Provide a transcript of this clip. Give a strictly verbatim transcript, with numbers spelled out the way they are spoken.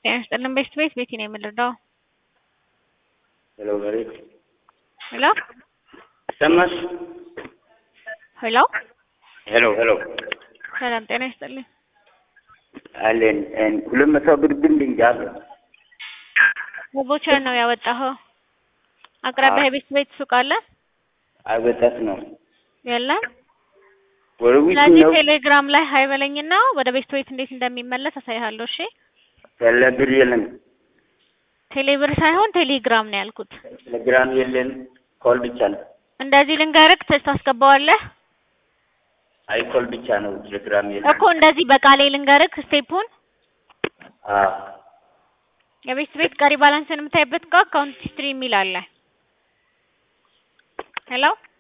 ጤና ይስጥልን ቤስት ቤት ቤቲ ነው የምንረዳው። ሄሎ መሬት ሄሎ ሰማሽ? ሄሎ ሄሎ ሄሎ ሰላም ጤና ይስጥልን። አለን እን ሁለት መቶ ብር ብልኝ ጃለ ቦቸር ነው ያወጣኸው? አቅራቢያ ቤስት ቤት ሱቅ አለ? አበጣት ነው የለም። ወርዊት ስለዚህ ነው ቴሌግራም ላይ ሃይ በለኝና ወደ ቤስት ቤት እንዴት እንደሚመለስ አሳይሃለሁ። እሺ ቴሌብር የለም። ቴሌብር ሳይሆን ቴሌግራም ነው ያልኩት። ቴሌግራም የለም። ኮል ብቻ ነው። እንደዚህ ልንገርክ ታስገባዋለህ? አይ ኮል ብቻ ነው። ቴሌግራም የለም እኮ እንደዚህ በቃሌ ልንገርክ ስቴፑን። አ የቤስት ቤት ቀሪ ባላንስን የምታይበት ጋር አካውንት ሂስትሪ የሚል አለ። ሄሎ